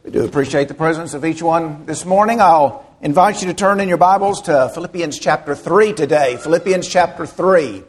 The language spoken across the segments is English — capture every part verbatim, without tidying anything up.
We do appreciate the presence of each one this morning. I'll invite you to turn in your Bibles to Philippians chapter three today. Philippians chapter three.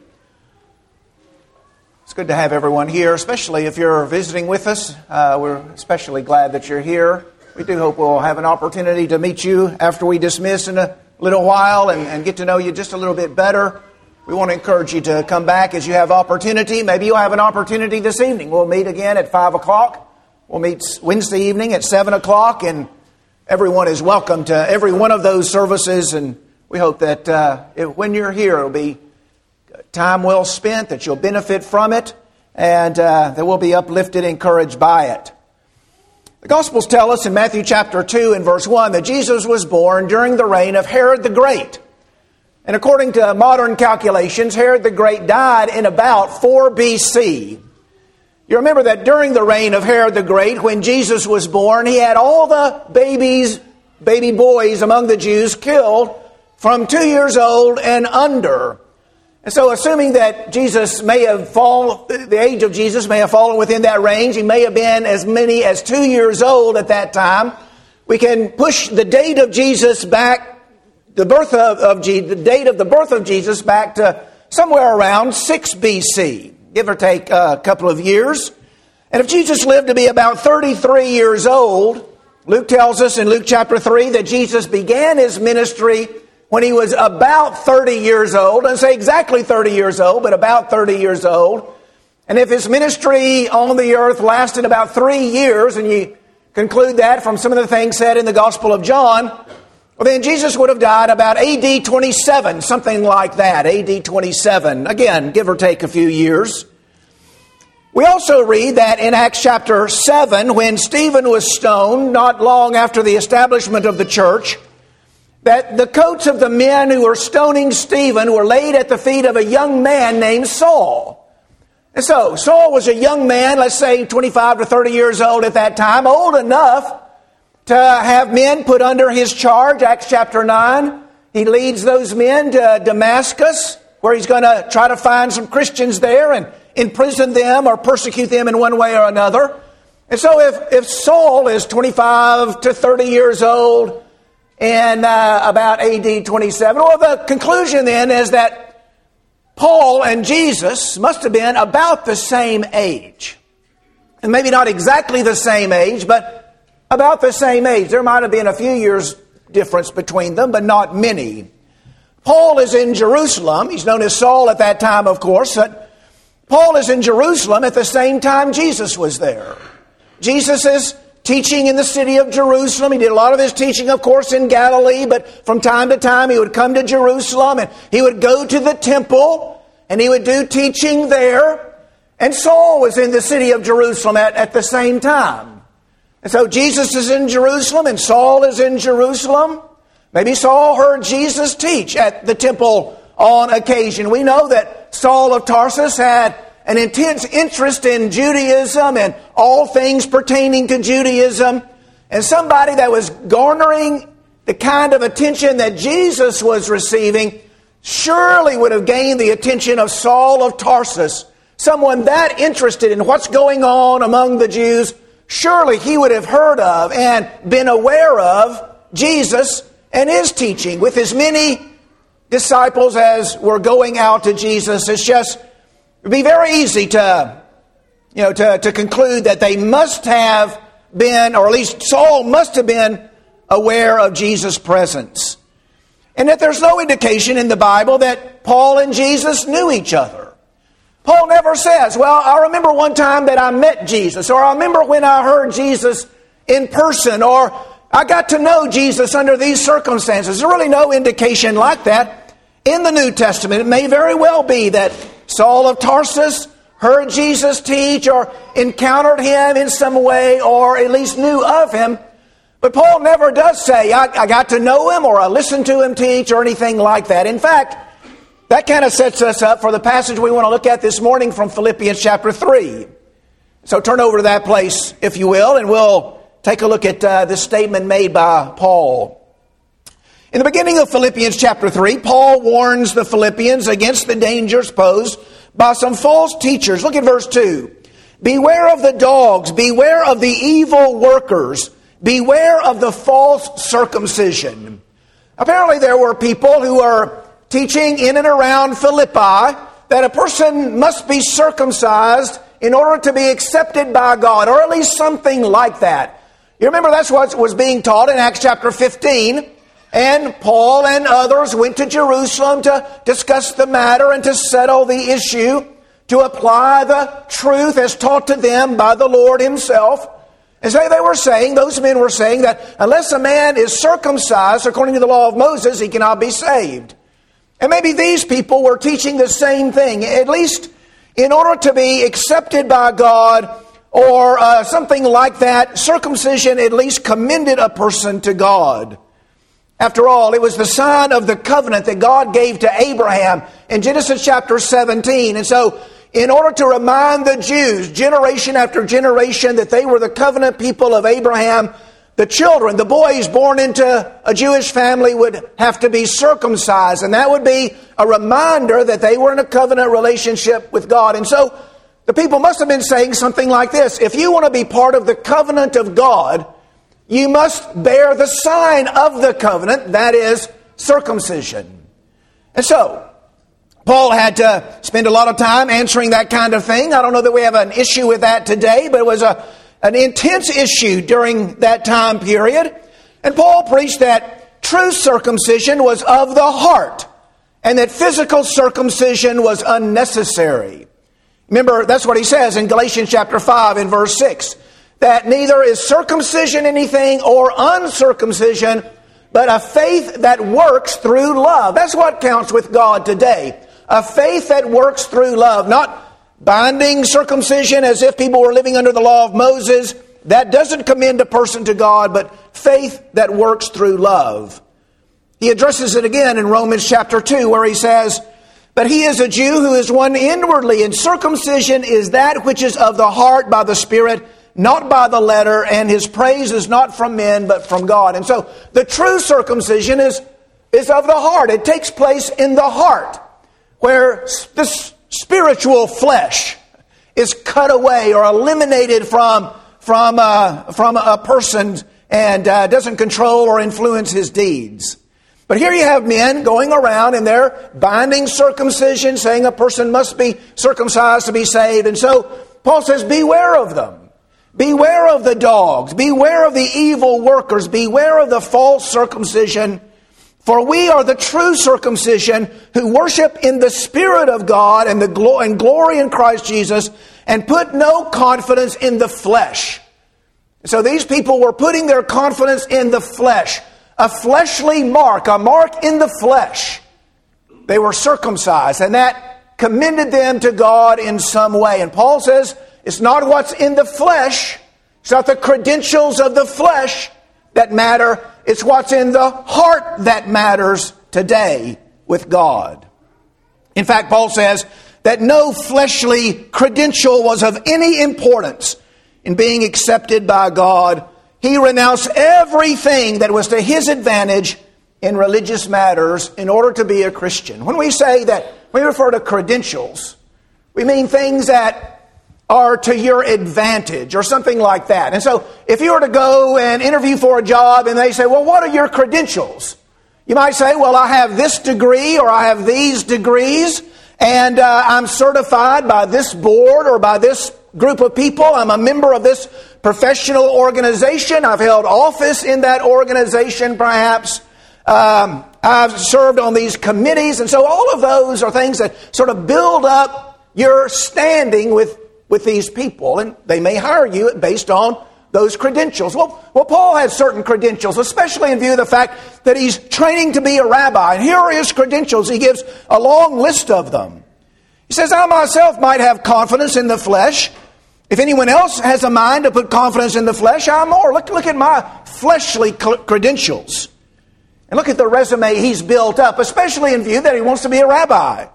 It's good to have everyone here, especially if you're visiting with us. Uh, we're especially glad that you're here. We do hope we'll have an opportunity to meet you after we dismiss in a little while and, and get to know you just a little bit better. We want to encourage you to come back as you have opportunity. Maybe you'll have an opportunity this evening. We'll meet again at five o'clock. We'll meet Wednesday evening at seven o'clock, and everyone is welcome to every one of those services. And we hope that uh, if, when you're here, it'll be time well spent, that you'll benefit from it, and uh, that we'll be uplifted, encouraged by it. The Gospels tell us in Matthew chapter two and verse one that Jesus was born during the reign of Herod the Great. And according to modern calculations, Herod the Great died in about four B C. You remember that during the reign of Herod the Great, when Jesus was born, he had all the babies, baby boys among the Jews killed from two years old and under. And so assuming that Jesus may have fallen, the age of Jesus may have fallen within that range, he may have been as many as two years old at that time, we can push the date of Jesus back, the birth of, of Jesus, the date of the birth of Jesus back to somewhere around six B C. Give or take a couple of years. And if Jesus lived to be about thirty-three years old, Luke tells us in Luke chapter three that Jesus began his ministry when he was about thirty years old. Doesn't say exactly thirty years old, but about thirty years old. And if his ministry on the earth lasted about three years, and you conclude that from some of the things said in the Gospel of John, well, then Jesus would have died about A D twenty-seven, something like that, A D twenty-seven. Again, give or take a few years. We also read that in Acts chapter seven, when Stephen was stoned, not long after the establishment of the church, that the coats of the men who were stoning Stephen were laid at the feet of a young man named Saul. And so, Saul was a young man, let's say twenty-five to thirty years old at that time, old enough to have men put under his charge. Acts chapter nine, he leads those men to Damascus, where he's going to try to find some Christians there and imprison them or persecute them in one way or another. And so if, if Saul is twenty-five to thirty years old in uh, about A D twenty-seven, well, the conclusion then is that Paul and Jesus must have been about the same age. And maybe not exactly the same age, but about the same age. There might have been a few years difference between them, but not many. Paul is in Jerusalem. He's known as Saul at that time, of course. But Paul is in Jerusalem at the same time Jesus was there. Jesus is teaching in the city of Jerusalem. He did a lot of his teaching, of course, in Galilee, but from time to time he would come to Jerusalem and he would go to the temple and he would do teaching there. And Saul was in the city of Jerusalem at, at the same time. And so Jesus is in Jerusalem and Saul is in Jerusalem. Maybe Saul heard Jesus teach at the temple on occasion. We know that Saul of Tarsus had an intense interest in Judaism and all things pertaining to Judaism. And somebody that was garnering the kind of attention that Jesus was receiving surely would have gained the attention of Saul of Tarsus. Someone that interested in what's going on among the Jews, surely he would have heard of and been aware of Jesus and his teaching with as many disciples as were going out to Jesus. It's just, it would be very easy to, you know, to, to conclude that they must have been, or at least Saul must have been aware of Jesus' presence. And that there's no indication in the Bible that Paul and Jesus knew each other. Paul never says, well, I remember one time that I met Jesus, or I remember when I heard Jesus in person, or I got to know Jesus under these circumstances. There's really no indication like that in the New Testament. It may very well be that Saul of Tarsus heard Jesus teach or encountered him in some way or at least knew of him. But Paul never does say, I, I got to know him or I listened to him teach or anything like that. In fact, that kind of sets us up for the passage we want to look at this morning from Philippians chapter three. So turn over to that place, if you will, and we'll take a look at uh, this statement made by Paul. In the beginning of Philippians chapter three, Paul warns the Philippians against the dangers posed by some false teachers. Look at verse two. Beware of the dogs, beware of the evil workers, beware of the false circumcision. Apparently there were people who are teaching in and around Philippi that a person must be circumcised in order to be accepted by God, or at least something like that. You remember that's what was being taught in Acts chapter fifteen. And Paul and others went to Jerusalem to discuss the matter and to settle the issue, to apply the truth as taught to them by the Lord himself. And so they were saying, those men were saying that unless a man is circumcised according to the law of Moses, he cannot be saved. And maybe these people were teaching the same thing. At least in order to be accepted by God or uh, something like that, circumcision at least commended a person to God. After all, it was the sign of the covenant that God gave to Abraham in Genesis chapter seventeen. And so, in order to remind the Jews, generation after generation, that they were the covenant people of Abraham, the children, the boys born into a Jewish family would have to be circumcised. And that would be a reminder that they were in a covenant relationship with God. And so, the people must have been saying something like this: if you want to be part of the covenant of God, you must bear the sign of the covenant, that is, circumcision. And so, Paul had to spend a lot of time answering that kind of thing. I don't know that we have an issue with that today, but it was a, an intense issue during that time period. And Paul preached that true circumcision was of the heart, and that physical circumcision was unnecessary. Remember, that's what he says in Galatians chapter five in verse six. That neither is circumcision anything or uncircumcision, but a faith that works through love. That's what counts with God today. A faith that works through love. Not binding circumcision as if people were living under the law of Moses. That doesn't commend a person to God, but faith that works through love. He addresses it again in Romans chapter two, where he says, but he is a Jew who is one inwardly, and circumcision is that which is of the heart by the Spirit, not by the letter, and his praise is not from men, but from God. And so the true circumcision is, is of the heart. It takes place in the heart, where the spiritual flesh is cut away or eliminated from, from, uh, from a person and uh, doesn't control or influence his deeds. But here you have men going around and they're binding circumcision, saying a person must be circumcised to be saved. And so Paul says, beware of them. Beware of the dogs. Beware of the evil workers. Beware of the false circumcision. For we are the true circumcision who worship in the Spirit of God and the glo- and glory in Christ Jesus and put no confidence in the flesh. So these people were putting their confidence in the flesh. A fleshly mark, a mark in the flesh. They were circumcised, and that commended them to God in some way. And Paul says, it's not what's in the flesh. It's not the credentials of the flesh that matter. It's what's in the heart that matters today with God. In fact, Paul says that no fleshly credential was of any importance in being accepted by God. He renounced everything that was to his advantage in religious matters in order to be a Christian. When we say that, we refer to credentials, we mean things that are to your advantage or something like that. And so if you were to go and interview for a job and they say, well, what are your credentials? You might say, well, I have this degree or I have these degrees and uh, I'm certified by this board or by this group of people. I'm a member of this professional organization. I've held office in that organization perhaps. Um, I've served on these committees. And so all of those are things that sort of build up your standing with with these people, and they may hire you based on those credentials. Well, well, Paul had certain credentials, especially in view of the fact that he's training to be a rabbi. And here are his credentials. He gives a long list of them. He says, I myself might have confidence in the flesh. If anyone else has a mind to put confidence in the flesh, I'm more. Look, look at my fleshly credentials. And look at the resume he's built up, especially in view that he wants to be a rabbi.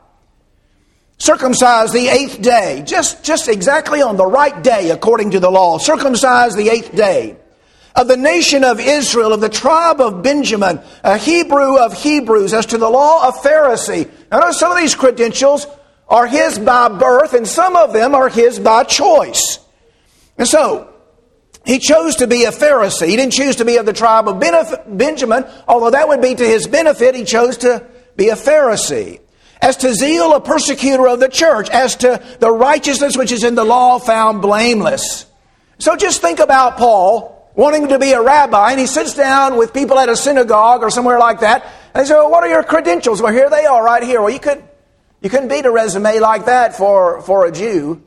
Circumcised the eighth day, just, just exactly on the right day according to the law. Circumcised the eighth day. Of the nation of Israel, of the tribe of Benjamin, a Hebrew of Hebrews, as to the law of Pharisee. Now some of these credentials are his by birth and some of them are his by choice. And so, he chose to be a Pharisee. He didn't choose to be of the tribe of Benjamin, although that would be to his benefit. He chose to be a Pharisee. As to zeal, a persecutor of the church. As to the righteousness which is in the law, found blameless. So just think about Paul wanting to be a rabbi, and he sits down with people at a synagogue or somewhere like that, and they say, well, what are your credentials? Well, here they are right here. Well, you could, you couldn't beat a resume like that for, for a Jew.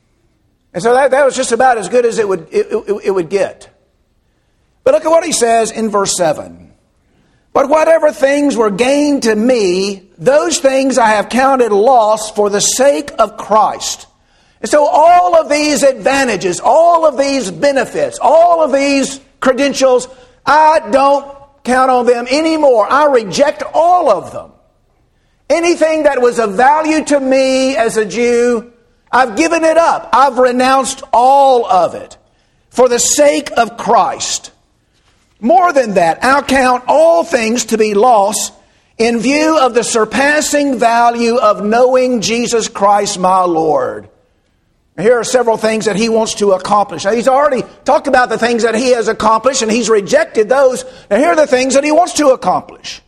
And so that, that was just about as good as it would, it, it, it would get. But look at what he says in verse seven. But whatever things were gained to me, those things I have counted loss for the sake of Christ. And so all of these advantages, all of these benefits, all of these credentials, I don't count on them anymore. I reject all of them. Anything that was of value to me as a Jew, I've given it up. I've renounced all of it for the sake of Christ. More than that, I'll count all things to be lost in view of the surpassing value of knowing Jesus Christ my Lord. Here are several things that he wants to accomplish. Now, he's already talked about the things that he has accomplished, and he's rejected those. Now, here are the things that he wants to accomplish.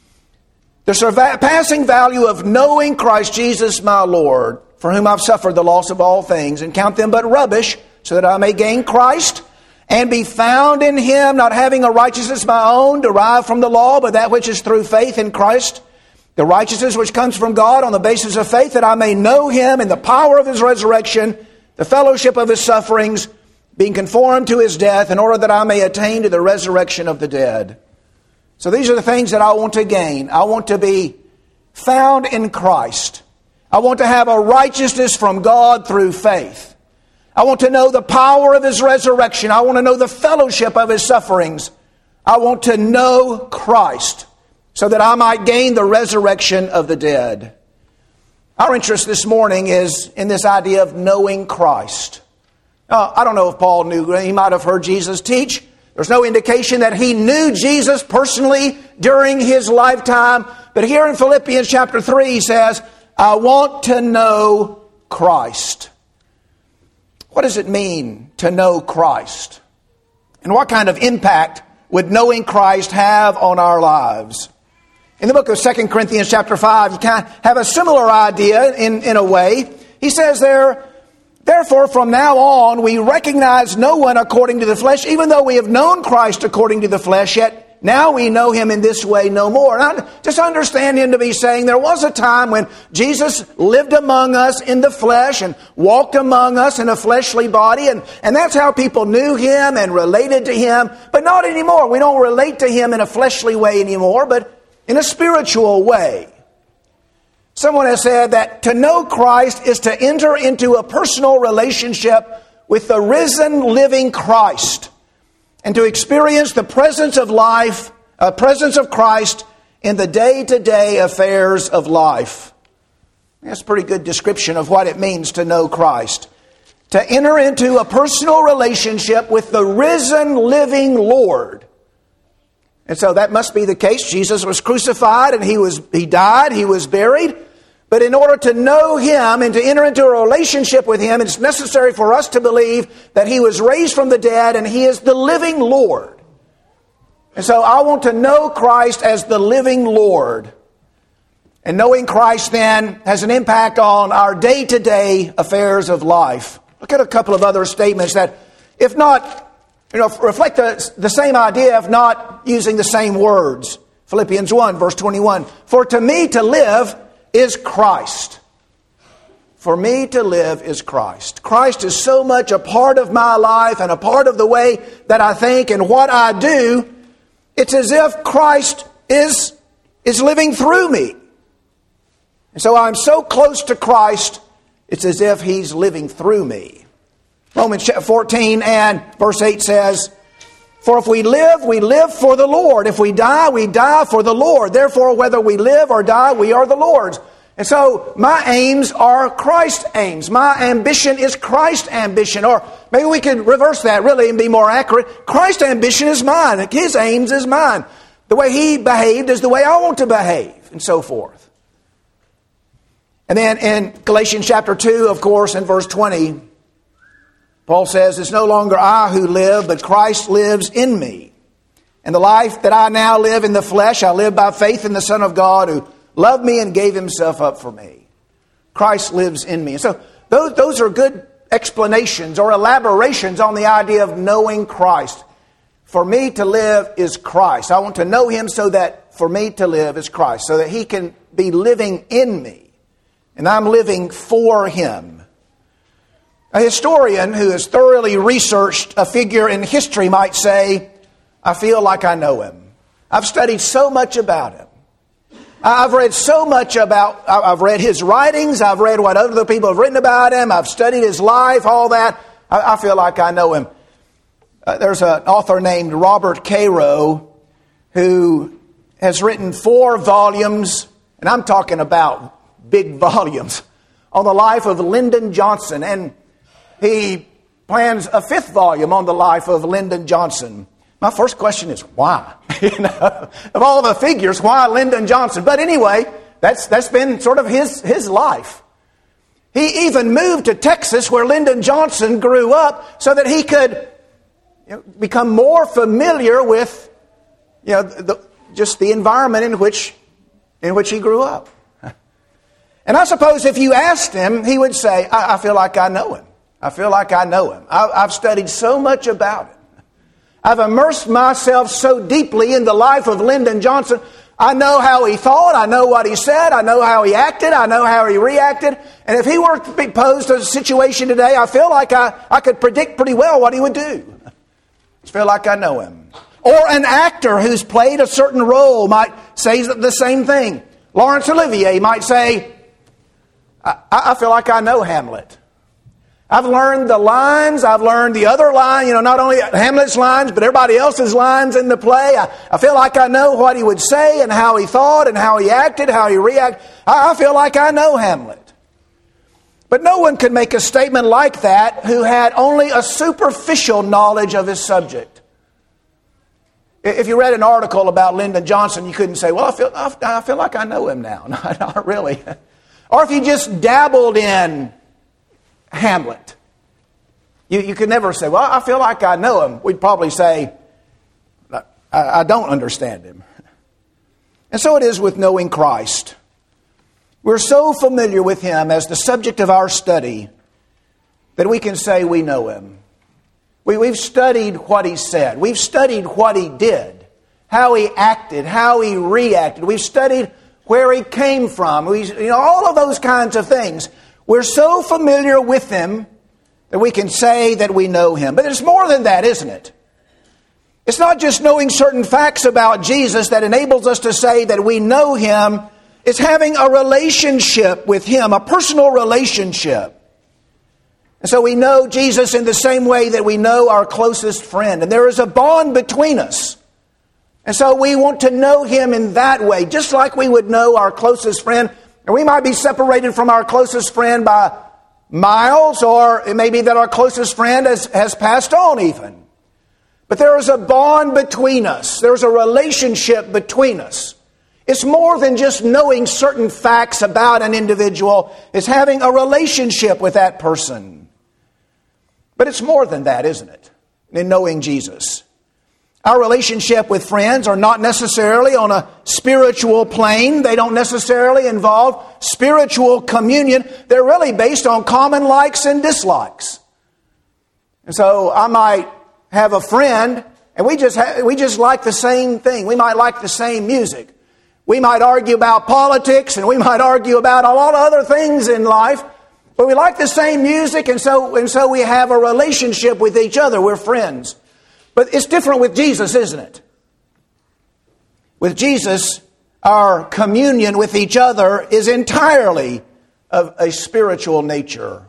The surpassing value of knowing Christ Jesus my Lord, for whom I've suffered the loss of all things, and count them but rubbish, so that I may gain Christ, and be found in him, not having a righteousness of my own, derived from the law, but that which is through faith in Christ, the righteousness which comes from God on the basis of faith, that I may know him in the power of his resurrection, the fellowship of his sufferings, being conformed to his death, in order that I may attain to the resurrection of the dead. So these are the things that I want to gain. I want to be found in Christ. I want to have a righteousness from God through faith. I want to know the power of his resurrection. I want to know the fellowship of his sufferings. I want to know Christ so that I might gain the resurrection of the dead. Our interest this morning is in this idea of knowing Christ. Now, I don't know if Paul knew. He might have heard Jesus teach. There's no indication that he knew Jesus personally during his lifetime. But here in Philippians chapter three, he says, I want to know Christ. What does it mean to know Christ? And what kind of impact would knowing Christ have on our lives? In the book of Second Corinthians chapter five, you kind of have a similar idea in, in a way. He says there, therefore from now on we recognize no one according to the flesh, even though we have known Christ according to the flesh, yet now we know him in this way no more. Now, just understand him to be saying there was a time when Jesus lived among us in the flesh and walked among us in a fleshly body. And, and that's how people knew him and related to him. But not anymore. We don't relate to him in a fleshly way anymore, but in a spiritual way. Someone has said that to know Christ is to enter into a personal relationship with the risen, living Christ, and to experience the presence of life, uh, presence of Christ in the day-to-day affairs of life. That's a pretty good description of what it means to know Christ. To enter into a personal relationship with the risen, living Lord. And so that must be the case. Jesus was crucified and he was he died, he was buried. But in order to know him and to enter into a relationship with him, it's necessary for us to believe that he was raised from the dead and he is the living Lord. And so I want to know Christ as the living Lord. And knowing Christ then has an impact on our day-to-day affairs of life. Look at a couple of other statements that, if not, you know, reflect the, the same idea, if not using the same words. Philippians one, verse twenty-one. For to me to live is Christ. For me to live is Christ. Christ is so much a part of my life and a part of the way that I think and what I do. It's as if Christ is, is living through me. And so I'm so close to Christ, it's as if he's living through me. Romans fourteen and verse eight says, for if we live, we live for the Lord. If we die, we die for the Lord. Therefore, whether we live or die, we are the Lord's. And so my aims are Christ's aims. My ambition is Christ's ambition. Or maybe we could reverse that really and be more accurate. Christ's ambition is mine. His aims is mine. The way he behaved is the way I want to behave, and so forth. And then in Galatians chapter two, of course, in verse twenty, Paul says, it's no longer I who live, but Christ lives in me. And the life that I now live in the flesh, I live by faith in the Son of God who loved me and gave himself up for me. Christ lives in me. So those, those are good explanations or elaborations on the idea of knowing Christ. For me to live is Christ. I want to know him so that for me to live is Christ, so that he can be living in me. And I'm living for him. A historian who has thoroughly researched a figure in history might say, I feel like I know him. I've studied so much about him. I've read so much about, I've read his writings, I've read what other people have written about him, I've studied his life, all that. I, I feel like I know him. Uh, there's an author named Robert Caro who has written four volumes, and I'm talking about big volumes, on the life of Lyndon Johnson. And he plans a fifth volume on the life of Lyndon Johnson. My first question is, why? you know, of all the figures, why Lyndon Johnson? But anyway, that's that's been sort of his, his life. He even moved to Texas, where Lyndon Johnson grew up, so that he could you know, become more familiar with you know, the, just the environment in which in which he grew up. And I suppose if you asked him, he would say, I, I feel like I know him. I feel like I know him. I, I've studied so much about him. I've immersed myself so deeply in the life of Lyndon Johnson. I know how he thought. I know what he said. I know how he acted. I know how he reacted. And if he were to be posed to a situation today, I feel like I, I could predict pretty well what he would do. I feel like I know him. Or an actor who's played a certain role might say the same thing. Laurence Olivier might say, I, I feel like I know Hamlet. I've learned the lines. I've learned the other line, you know, not only Hamlet's lines, but everybody else's lines in the play. I, I feel like I know what he would say and how he thought and how he acted, how he reacted. I, I feel like I know Hamlet. But no one could make a statement like that who had only a superficial knowledge of his subject. If you read an article about Lyndon Johnson, you couldn't say, well, I feel, I feel like I know him now. Not, not really. Or if you just dabbled in Hamlet, you, you could never say, well, I feel like I know him. We'd probably say, I, I don't understand him. And so it is with knowing Christ. We're so familiar with him as the subject of our study that we can say we know him. We, we've studied what he said. We've studied what he did, how he acted, how he reacted. We've studied where he came from. We, you know, all of those kinds of things. We're so familiar with him that we can say that we know him. But it's more than that, isn't it? It's not just knowing certain facts about Jesus that enables us to say that we know him. It's having a relationship with him, a personal relationship. And so we know Jesus in the same way that we know our closest friend. And there is a bond between us. And so we want to know him in that way, just like we would know our closest friend. And we might be separated from our closest friend by miles, or it may be that our closest friend has, has passed on even. But there is a bond between us. There's a relationship between us. It's more than just knowing certain facts about an individual. It's having a relationship with that person. But it's more than that, isn't it? In knowing Jesus. Our relationship with friends are not necessarily on a spiritual plane. They don't necessarily involve spiritual communion. They're really based on common likes and dislikes. And so I might have a friend and we just ha- we just like the same thing. We might like the same music. We might argue about politics and we might argue about a lot of other things in life. But we like the same music, and so and so we have a relationship with each other. We're friends. But it's different with Jesus, isn't it? With Jesus, our communion with each other is entirely of a spiritual nature.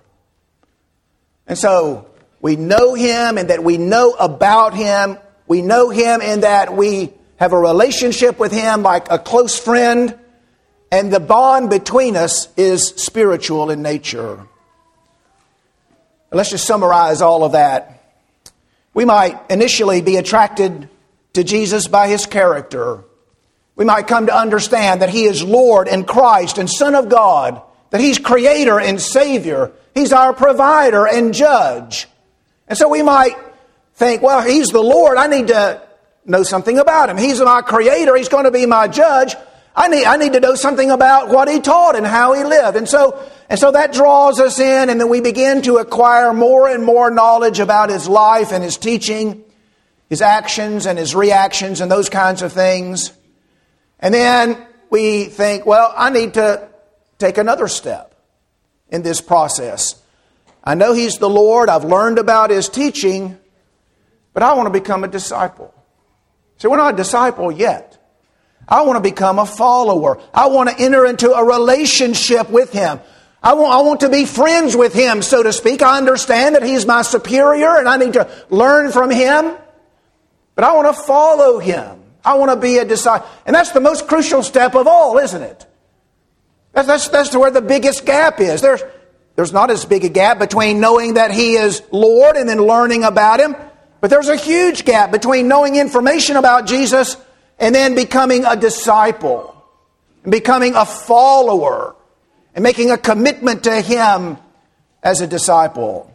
And so we know him and that we know about him. We know him in that we have a relationship with him like a close friend. And the bond between us is spiritual in nature. Let's just summarize all of that. We might initially be attracted to Jesus by his character. We might come to understand that he is Lord and Christ and Son of God, that he's Creator and Savior. He's our provider and judge. And so we might think, well, He's the Lord. I need to know something about Him. He's my Creator. He's going to be my judge. I need, I need to know something about what He taught and how He lived. And so, and so that draws us in, and then we begin to acquire more and more knowledge about His life and His teaching, His actions and His reactions and those kinds of things. And then we think, well, I need to take another step in this process. I know He's the Lord. I've learned about His teaching, but I want to become a disciple. See, we're not a disciple yet. I want to become a follower. I want to enter into a relationship with Him. I want, I want to be friends with Him, so to speak. I understand that He's my superior and I need to learn from Him. But I want to follow Him. I want to be a disciple. And that's the most crucial step of all, isn't it? That's, that's, that's where the biggest gap is. There's, there's not as big a gap between knowing that He is Lord and then learning about Him. But there's a huge gap between knowing information about Jesus and then becoming a disciple, and becoming a follower, and making a commitment to Him as a disciple.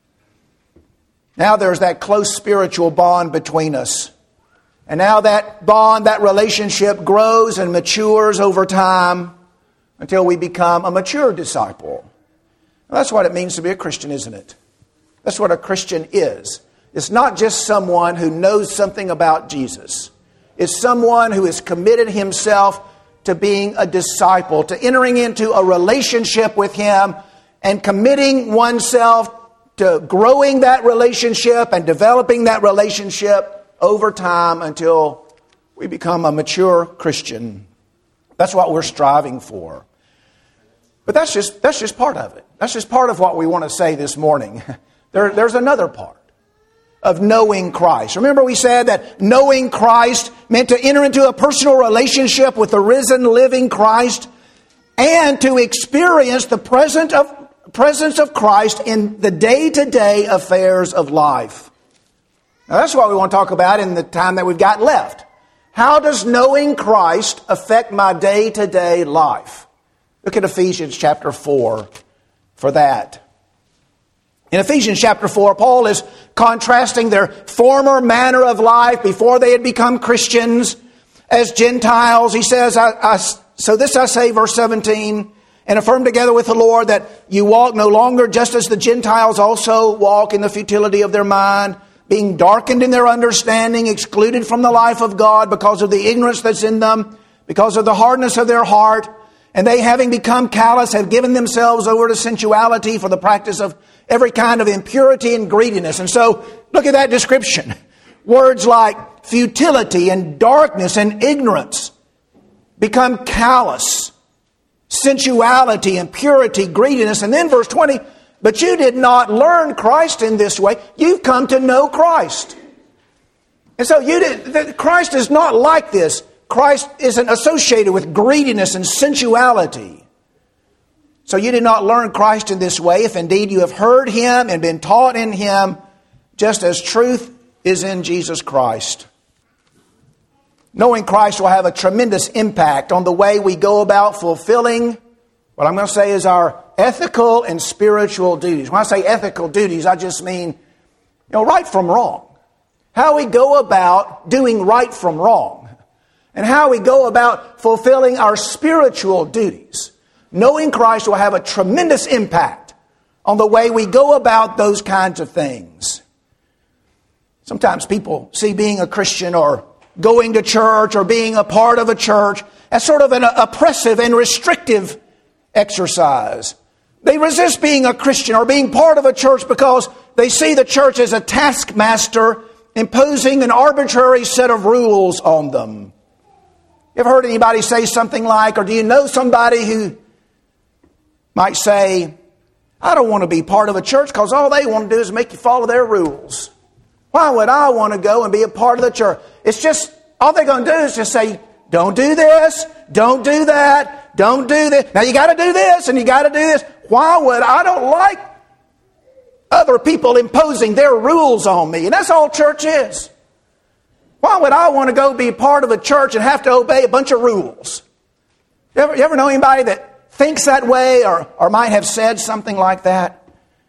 Now there's that close spiritual bond between us. And now that bond, that relationship grows and matures over time until we become a mature disciple. Now, that's what it means to be a Christian, isn't it? That's what a Christian is. It's not just someone who knows something about Jesus. It's someone who has committed himself to being a disciple, to entering into a relationship with Him and committing oneself to growing that relationship and developing that relationship over time until we become a mature Christian. That's what we're striving for. But that's just that's just part of it. That's just part of what we want to say this morning. There, there's another part of knowing Christ. Remember we said that knowing Christ meant to enter into a personal relationship with the risen, living Christ and to experience the present of, presence of Christ in the day-to-day affairs of life. Now that's what we want to talk about in the time that we've got left. How does knowing Christ affect my day-to-day life? Look at Ephesians chapter four for that. In Ephesians chapter four, Paul is contrasting their former manner of life before they had become Christians as Gentiles. He says, I, I, so this I say, verse seventeen, and affirm together with the Lord that you walk no longer just as the Gentiles also walk in the futility of their mind, being darkened in their understanding, excluded from the life of God because of the ignorance that's in them, because of the hardness of their heart. And they, having become callous, have given themselves over to sensuality for the practice of every kind of impurity and greediness. And so, look at that description. Words like futility and darkness and ignorance become callous. Sensuality, impurity, greediness. And then verse twenty, but you did not learn Christ in this way. You've come to know Christ. And so you did, Christ is not like this. Christ isn't associated with greediness and sensuality. So you did not learn Christ in this way, if indeed you have heard Him and been taught in Him, just as truth is in Jesus Christ. Knowing Christ will have a tremendous impact on the way we go about fulfilling what I'm going to say is our ethical and spiritual duties. When I say ethical duties, I just mean, you know, right from wrong. How we go about doing right from wrong. And how we go about fulfilling our spiritual duties. Knowing Christ will have a tremendous impact on the way we go about those kinds of things. Sometimes people see being a Christian or going to church or being a part of a church as sort of an oppressive and restrictive exercise. They resist being a Christian or being part of a church because they see the church as a taskmaster imposing an arbitrary set of rules on them. You ever heard anybody say something like, or do you know somebody who might say, I don't want to be part of a church because all they want to do is make you follow their rules. Why would I want to go and be a part of the church? It's just, all they're going to do is just say, don't do this, don't do that, don't do this. Now you got to do this and you got to do this. Why would I don't like other people imposing their rules on me? And that's all church is. Why would I want to go be part of a church and have to obey a bunch of rules? You ever, you ever know anybody that thinks that way or, or might have said something like that?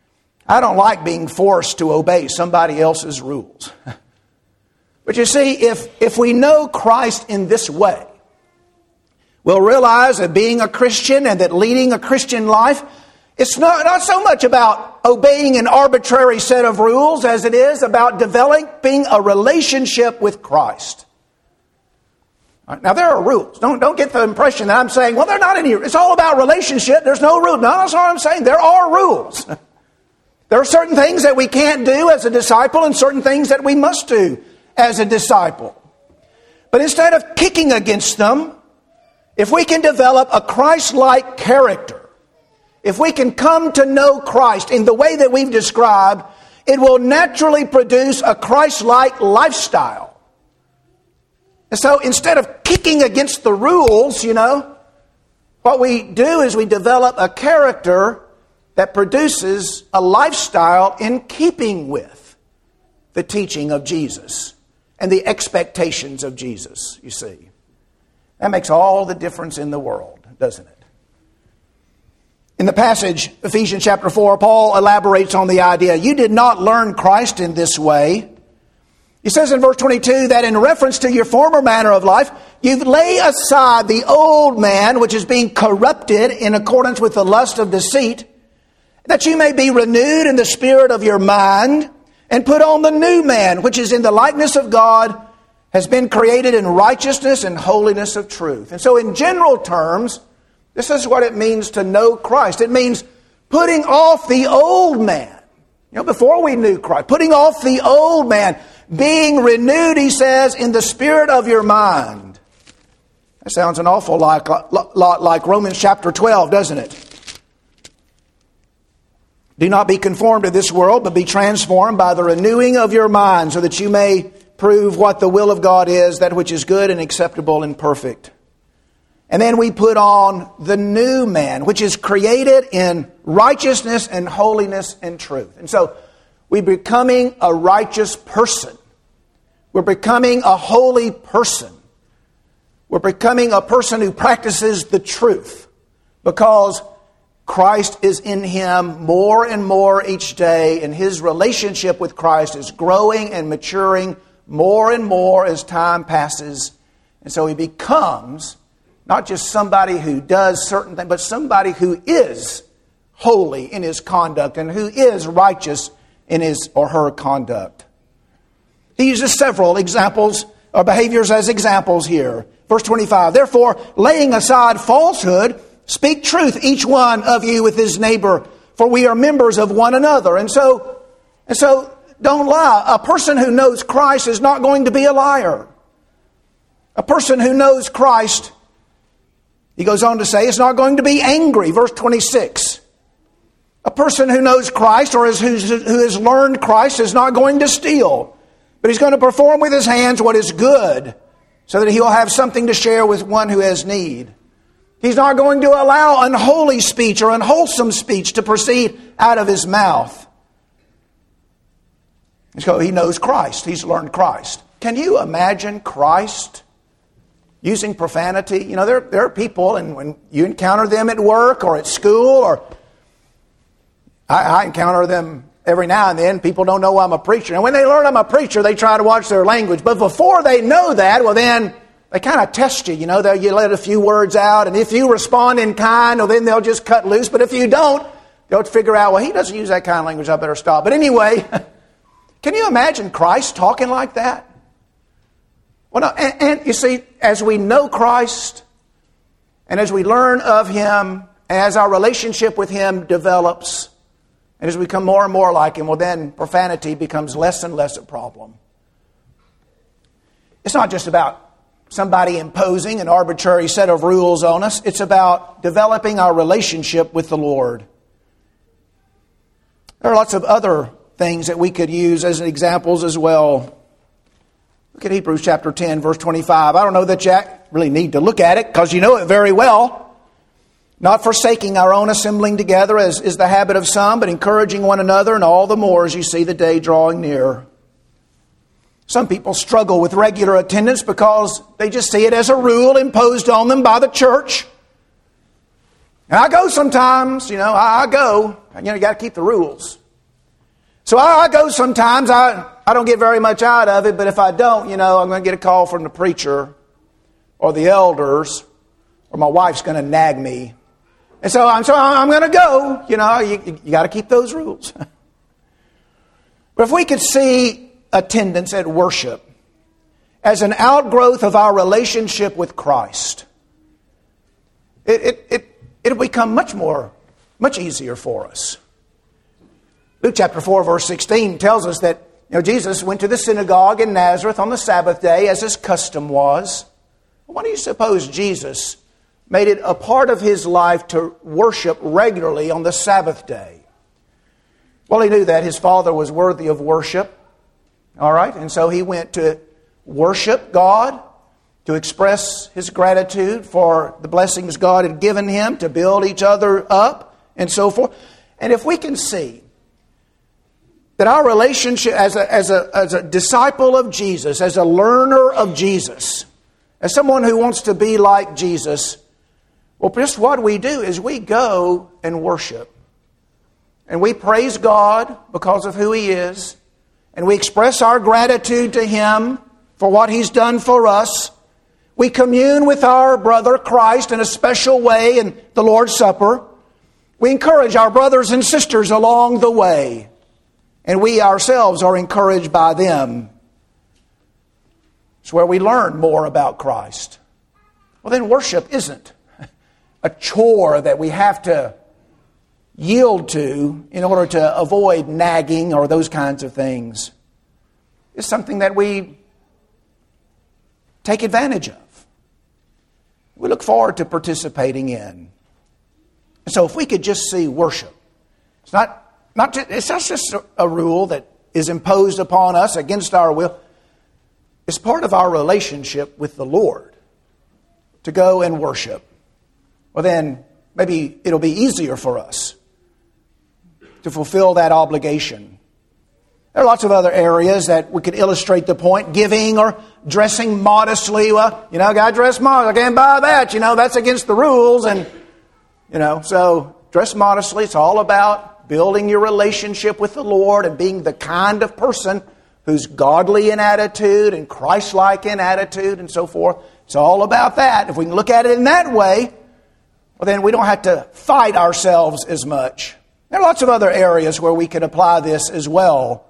I don't like being forced to obey somebody else's rules. But you see, if, if we know Christ in this way, we'll realize that being a Christian and that leading a Christian life, it's not, not so much about obeying an arbitrary set of rules as it is about developing a relationship with Christ. Now, there are rules. Don't, don't get the impression that I'm saying, well, there are not any. It's all about relationship. There's no rule. No, that's what I'm saying. There are rules. There are certain things that we can't do as a disciple and certain things that we must do as a disciple. But instead of kicking against them, if we can develop a Christ-like character, if we can come to know Christ in the way that we've described, it will naturally produce a Christ-like lifestyle. And so instead of kicking against the rules, you know, what we do is we develop a character that produces a lifestyle in keeping with the teaching of Jesus and the expectations of Jesus, you see. That makes all the difference in the world, doesn't it? In the passage, Ephesians chapter four, Paul elaborates on the idea, you did not learn Christ in this way. He says in verse twenty-two that in reference to your former manner of life, you lay aside the old man, which is being corrupted in accordance with the lust of deceit, that you may be renewed in the spirit of your mind, and put on the new man, which is in the likeness of God, has been created in righteousness and holiness of truth. And so in general terms, this is what it means to know Christ. It means putting off the old man. You know, before we knew Christ, putting off the old man, being renewed, he says, in the spirit of your mind. That sounds an awful lot like, like Romans chapter twelve, doesn't it? Do not be conformed to this world, but be transformed by the renewing of your mind, so that you may prove what the will of God is, that which is good and acceptable and perfect. And then we put on the new man, which is created in righteousness and holiness and truth. And so we're becoming a righteous person. We're becoming a holy person. We're becoming a person who practices the truth because Christ is in him more and more each day, and his relationship with Christ is growing and maturing more and more as time passes. And so he becomes not just somebody who does certain things, but somebody who is holy in his conduct and who is righteous in his or her conduct. He uses several examples or behaviors as examples here. Verse twenty-five, therefore, laying aside falsehood, speak truth, each one of you with his neighbor, for we are members of one another. And so, and so don't lie. A person who knows Christ is not going to be a liar. A person who knows Christ, he goes on to say, is not going to be angry. Verse twenty-six. A person who knows Christ or is, who has learned Christ is not going to steal, but he's going to perform with his hands what is good, so that he'll have something to share with one who has need. He's not going to allow unholy speech or unwholesome speech to proceed out of his mouth. So he knows Christ. He's learned Christ. Can you imagine Christ using profanity? You know, there, there are people, and when you encounter them at work or at school, or I, I encounter them every now and then. People don't know I'm a preacher. And when they learn I'm a preacher, they try to watch their language. But before they know that, well then, they kind of test you. You know, they'll you let a few words out. And if you respond in kind, well then they'll just cut loose. But if you don't, they'll figure out, well, he doesn't use that kind of language, I better stop. But anyway, can you imagine Christ talking like that? Well, no, and, and you see, as we know Christ, and as we learn of him, as our relationship with him develops, and as we become more and more like him, well then profanity becomes less and less a problem. It's not just about somebody imposing an arbitrary set of rules on us. It's about developing our relationship with the Lord. There are lots of other things that we could use as examples as well. Look at Hebrews chapter ten, verse twenty-five. I don't know that you really need to look at it because you know it very well. Not forsaking our own assembling together, as is the habit of some, but encouraging one another, and all the more as you see the day drawing near. Some people struggle with regular attendance because they just see it as a rule imposed on them by the church. And I go sometimes, you know, I, I go. You know, you got to keep the rules. So I, I go sometimes. I, I don't get very much out of it, but if I don't, you know, I'm going to get a call from the preacher or the elders, or my wife's going to nag me. And so I'm, so I'm going to go. You know, you, you got to keep those rules. But if we could see attendance at worship as an outgrowth of our relationship with Christ, it, it, it, it'll become much more, much easier for us. Luke chapter four, verse sixteen tells us that, you know, Jesus went to the synagogue in Nazareth on the Sabbath day, as his custom was. Why do you suppose Jesus made it a part of his life to worship regularly on the Sabbath day? Well, he knew that his Father was worthy of worship. All right, and so he went to worship God, to express his gratitude for the blessings God had given him, to build each other up, and so forth. And if we can see that our relationship as a, as a, as a disciple of Jesus, as a learner of Jesus, as someone who wants to be like Jesus, well, just what we do is we go and worship. And we praise God because of who He is. And we express our gratitude to Him for what He's done for us. We commune with our brother Christ in a special way in the Lord's Supper. We encourage our brothers and sisters along the way. And we ourselves are encouraged by them. It's where we learn more about Christ. Well, then worship isn't a chore that we have to yield to in order to avoid nagging or those kinds of things. It's something that we take advantage of. We look forward to participating in. And so if we could just see worship, it's not, not just, it's not just a, a rule that is imposed upon us against our will. It's part of our relationship with the Lord to go and worship. Well, then maybe it'll be easier for us to fulfill that obligation. There are lots of other areas that we could illustrate the point. Giving or dressing modestly. Well, you know, I got to dress modestly. I can't buy that. You know, that's against the rules. And, you know, so dress modestly. It's all about building your relationship with the Lord and being the kind of person who's godly in attitude and Christ-like in attitude and so forth. It's all about that. If we can look at it in that way, well, then we don't have to fight ourselves as much. There are lots of other areas where we can apply this as well.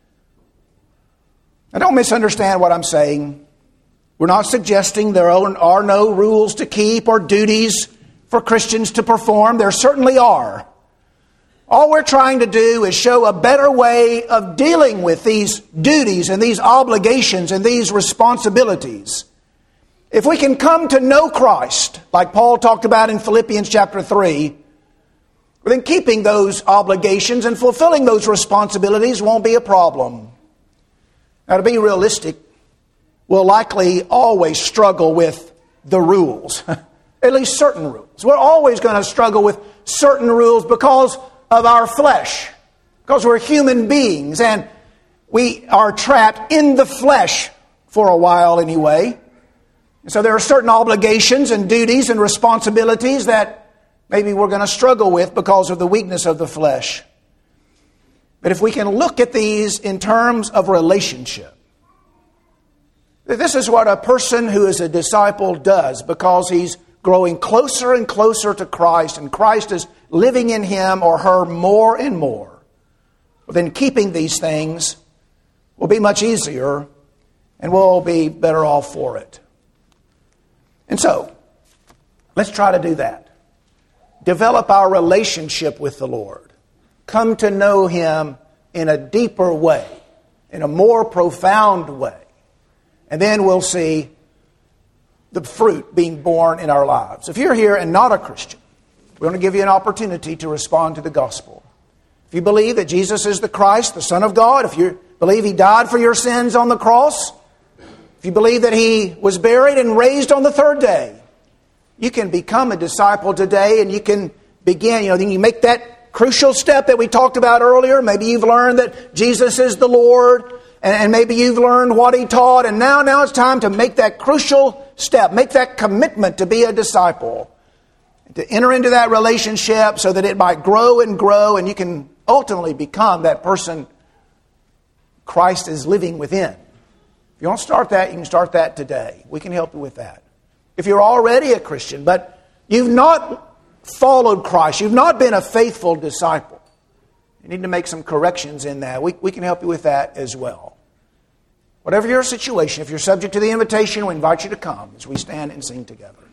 Now, don't misunderstand what I'm saying. We're not suggesting there are no rules to keep or duties for Christians to perform. There certainly are. All we're trying to do is show a better way of dealing with these duties and these obligations and these responsibilities. If we can come to know Christ, like Paul talked about in Philippians chapter three, then keeping those obligations and fulfilling those responsibilities won't be a problem. Now, to be realistic, we'll likely always struggle with the rules, at least certain rules. We're always going to struggle with certain rules because of our flesh, because we're human beings and we are trapped in the flesh for a while anyway. And so there are certain obligations and duties and responsibilities that maybe we're going to struggle with because of the weakness of the flesh. But if we can look at these in terms of relationship, this is what a person who is a disciple does because he's growing closer and closer to Christ, and Christ is living in him or her more and more. Well, then keeping these things will be much easier, and we'll be better off for it. And so, let's try to do that. Develop our relationship with the Lord. Come to know Him in a deeper way, in a more profound way. And then we'll see the fruit being born in our lives. If you're here and not a Christian, we're going to give you an opportunity to respond to the gospel. If you believe that Jesus is the Christ, the Son of God, if you believe He died for your sins on the cross, if you believe that He was buried and raised on the third day, you can become a disciple today and you can begin, you know, then you make that crucial step that we talked about earlier. Maybe you've learned that Jesus is the Lord, and maybe you've learned what He taught, and now, now it's time to make that crucial step, make that commitment to be a disciple, to enter into that relationship so that it might grow and grow and you can ultimately become that person Christ is living within. If you want to start that, you can start that today. We can help you with that. If you're already a Christian, but you've not followed Christ, you've not been a faithful disciple, you need to make some corrections in that. We, we can help you with that as well. Whatever your situation, if you're subject to the invitation, we invite you to come as we stand and sing together.